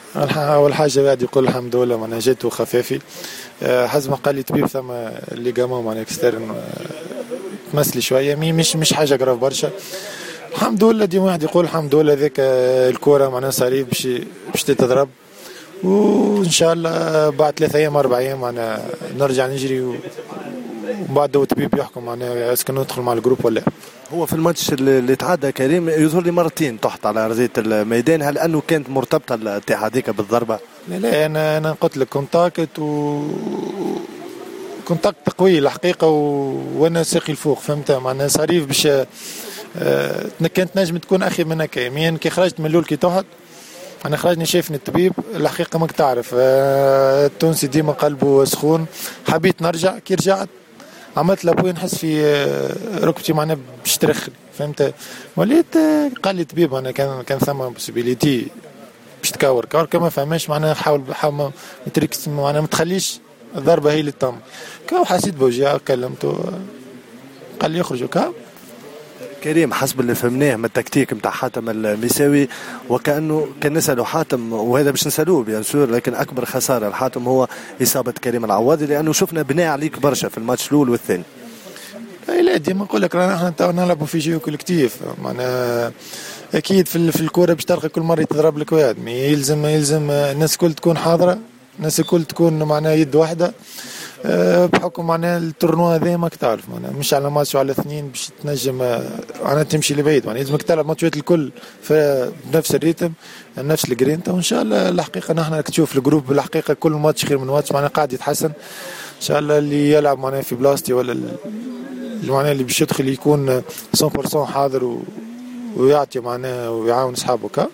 اول حاجه قاعد يقول الحمد لله معناها جيت خفافي. حسب ما قال لي طبيب ثم اللي قاموا معناها اكسترن تمثلي شويه مش حاجه جراف برشا. الحمد لله ديما واحد يقول الحمد لله ذاك الكوره معناها صاريف باش تتضرب، وان شاء الله بعد 3 ايام 4 ايام معناها نرجع نجري ومن بعد الطبيب يحكم معناها اسكو ندخل مع الجروب ولا. هو في الماتش اللي تعدى كريم يظهر لي مرتين تحت على ارضيه الميدان، هل انه كانت مرتبطه الاتحادية بالضربه؟ لا انا قلت لك كونتاكت كونتاكت قوي الحقيقه وانا ساقي الفوق فهمت معناها صريف باش كانت نجم تكون اخي من هكا يمين كي خرجت من الاول كي تحت. انا خرجني شايفني الطبيب الحقيقه ماك تعرف التونسي ديما قلبه سخون، حبيت نرجع كي رجعت عملت لابوين نحس في ركبتي معناها باش ترخي فهمت. وليت قال لي طبيب انا كان ثم بوسيبيليتي باش تكور كما فهماش معناها حاول ما تركز معناها ما تخليش الضربه هي اللي تم كاو. حسيت بوجيعه كلمته قال لي يخرجوا كاو. كريم حسب اللي فهمناه من التكتيك نتاع حاتم المساوي وكأنه كان نسألوا حاتم، وهذا باش نسألوه بيان سور، لكن أكبر خسارة الحاتم هو إصابة كريم العوضي لأنه شفنا بناء عليك برشا في الماتش الأول والثاني. لا ديما نقول لك رانا احنا نلعبوا في جيو كولكتيف معناها أكيد في الكورة باش تلقى كل مرة تضرب لك واحد يلزم الناس الكل تكون حاضرة، الناس الكل تكون معناها يد واحدة بحكم معناها التورنوا هذا ماك تعرف معناها مش على ماتش وعلى اثنين باش تنجم معناها تمشي لبعيد معناها لازمك تلعب ماتشات الكل بنفس الريتم نفس الجرينتا. وان شاء الله الحقيقه نحن تشوف الجروب الحقيقه كل ماتش خير من ماتش معناها قاعد يتحسن ان شاء الله. اللي يلعب معناها في بلاستي ولا اللي معناها اللي باش يدخل يكون 100% حاضر ويعطي معناها ويعاون اصحابه كا.